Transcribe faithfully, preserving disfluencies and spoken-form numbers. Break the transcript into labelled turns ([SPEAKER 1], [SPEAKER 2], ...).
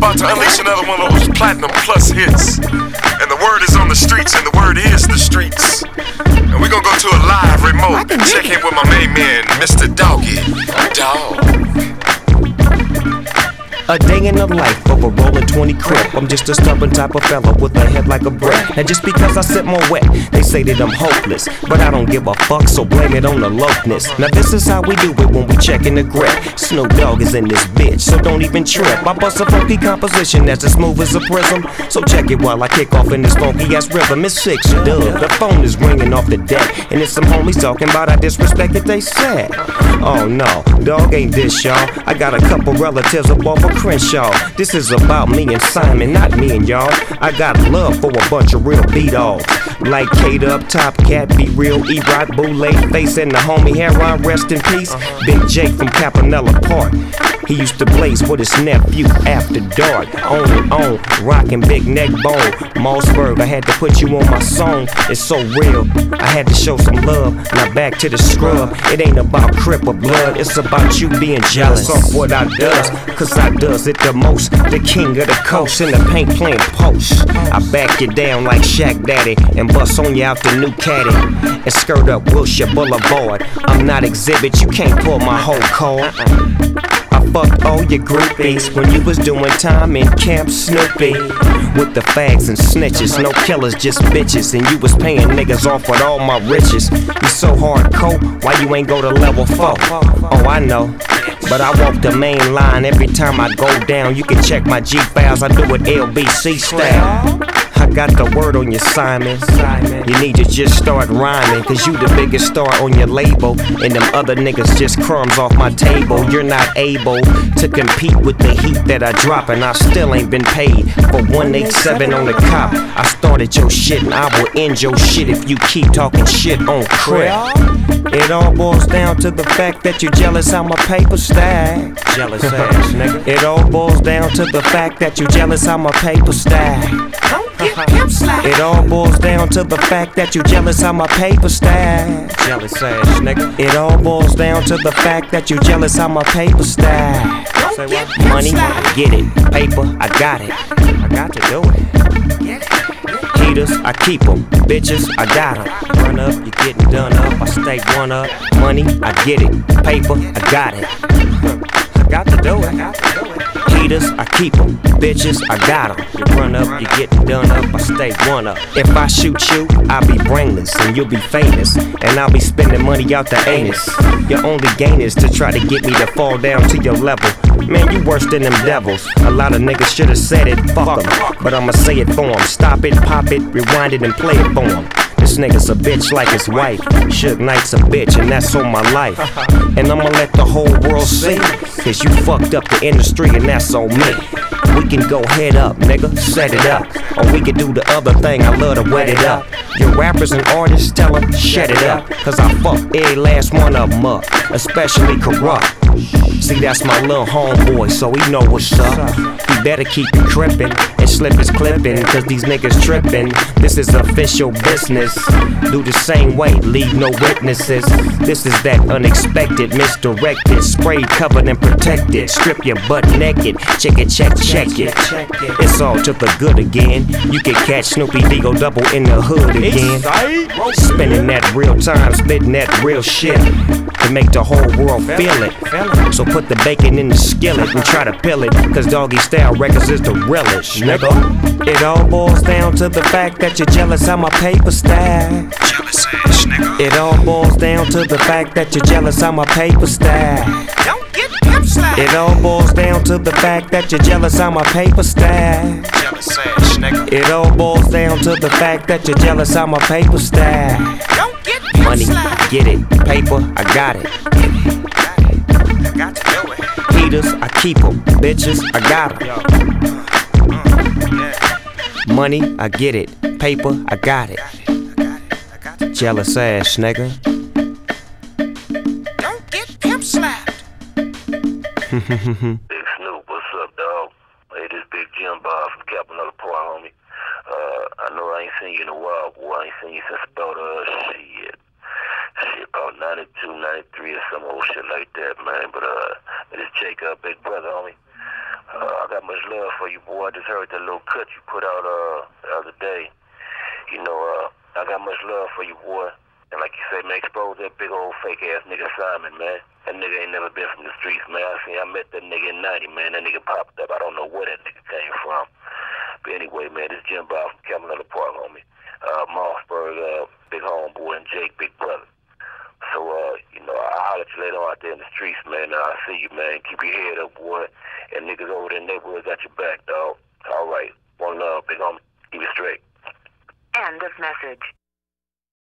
[SPEAKER 1] about to unleash another one of those platinum plus hits. And the word is on the streets, and the word is the streets. And we're gonna go to a live remote and check in with my main man, Mister Doggy Dog.
[SPEAKER 2] A day in the life of a rollin' twenty crib. I'm just a stubborn type of fella with a head like a brick. And just because I sit more wet, they say that I'm hopeless. But I don't give a fuck, so blame it on the lokeness. Now this is how we do it when we checkin' the grip. Snoop Dogg is in this bitch, so don't even trip. I bust a funky composition that's as smooth as a prism. So check it while I kick off in this funky ass rhythm. It's six dub, the phone is ringing off the deck. And it's some homies talking about I disrespect that they said. Oh no, dog ain't this y'all. I got a couple relatives up off of Crenshaw. This is about me and Simon, not me and y'all. I got love for a bunch of real beat-offs like Kate Up, Top Cat, Be Real, E-Rock, Boulay Face, and the homie Heron, rest in peace. Big Jake from Capanella Park. He used to blaze with his nephew after dark. On and on, rockin' big neck bone. Mossberg, I had to put you on my song. It's so real, I had to show some love. Now back to the scrub. It ain't about crip or blood, it's about you being jealous of what I does. Cause I does it the most. The king of the coast in the paint playing post. I back you down like Shaq Daddy and bust on you out the new caddy and skirt up Wilshire Boulevard. I'm not exhibit, you can't pull my whole card. I fucked all your groupies when you was doing time in Camp Snoopy. With the fags and snitches, no killers, just bitches. And you was paying niggas off with all my riches. You so hardcore, why you ain't go to level four? Oh, I know, but I walk the main line every time I go down. You can check my G-Files, I do it L B C style. I got the word on you, Simon. You need to just start rhyming, cause you the biggest star on your label. And them other niggas just crumbs off my table. You're not able to compete with the heat that I drop, and I still ain't been paid for one eighty-seven on the cop. I started your shit and I will end your shit if you keep talking shit on Crip. It all boils down to the fact that you're jealous how my paper stack. Jealous ass nigga. It all boils down to the fact that you're jealous how my paper stack. It all boils down to the fact that you jealous how my paper stack. Jealous ass nigga. It all boils down to the fact that you jealous how my paper stack. Say what? Money, I get it. Paper, I got it. I got to do it. Haters, I keep them. Bitches, I got them. Run up, you getting done up. I stay one up. Money, I get it. Paper, I got it. I got to do it. Haters, I keep them. Bitches, I got them. You run up, you getting done up, I stay one up. If I shoot you, I'll be brainless and you'll be famous. And I'll be spending money out the anus. Your only gain is to try to get me to fall down to your level. Man, you worse than them devils. A lot of niggas should've said it, fuck them. But I'ma say it for them. Stop it, pop it, rewind it and play it for them. This nigga's a bitch like his wife. Suge Knight's a bitch and that's on my life. And I'ma let the whole world see, cause you fucked up the industry and that's on me. We can go head up, nigga, set it up. Or we can do the other thing, I love to wet it up. Your rappers and artists, tell them, shut it up. Cause I fuck every last one of them up, especially Corrupt. See, that's my little homeboy, so he know what's up. He better keep it crippin' and slip his clippin', cause these niggas trippin'. This is official business. Do the same way, leave no witnesses. This is that unexpected, misdirected, sprayed, covered and protected. Strip your butt naked, check it, check, check it. It's all to the good again. You can catch Snoopy Digo double in the hood again. Spending that real time, spitting that real shit to make the whole world feel it. So put the bacon in the skillet and try to peel it, cause Doggy Style Records is the realest, nigga. It all boils down to the fact that you're jealous how my paper stack.
[SPEAKER 1] Jealous ass nigga.
[SPEAKER 2] It all boils down to the fact that you're jealous how my paper stack.
[SPEAKER 1] Don't get pimp slapped.
[SPEAKER 2] It all boils down to the fact that you're jealous how my paper stack.
[SPEAKER 1] Jealous ass nigga.
[SPEAKER 2] It all boils down to the fact that you're jealous how my paper stack.
[SPEAKER 1] Don't get pimp
[SPEAKER 2] Money,
[SPEAKER 1] slapped.
[SPEAKER 2] I get it. Paper, I got it.
[SPEAKER 1] I got to do it.
[SPEAKER 2] Haters, I keep them. Bitches, I got them. Money, I get it. Paper, I got it. Jealous ass nigga.
[SPEAKER 1] Don't get pimp slapped.
[SPEAKER 3] Big Snoop, what's up, dog? Hey, this Big Jim Bob from Capanella Park, homie. Uh, I know I ain't seen you in a while, boy. I ain't seen you since about, uh, shit. Shit, about ninety-two, ninety-three or some old shit like that, man. But, uh, this Jacob, big brother, homie. Uh, I got much love for you, boy. I just heard that little cut you put out uh the other day. You know, uh, I got much love for you, boy. And like you say, man, expose that big old fake ass nigga Simon, man. That nigga ain't never been from the streets, man. I seen I met that nigga in ninety, man. That nigga popped up. I don't know where that nigga came from. But anyway, man, this Jim Bob from Camelot Park, homie. Uh, Mossberg, uh, big homeboy, and Jake, big brother. So, uh, you know, I'll holler at you later on out there in the streets, man. I'll see you, man. Keep your head up, boy. And niggas over there in the neighborhood got your back, dog. All right. One love, big homie. Keep it straight.
[SPEAKER 4] End of message.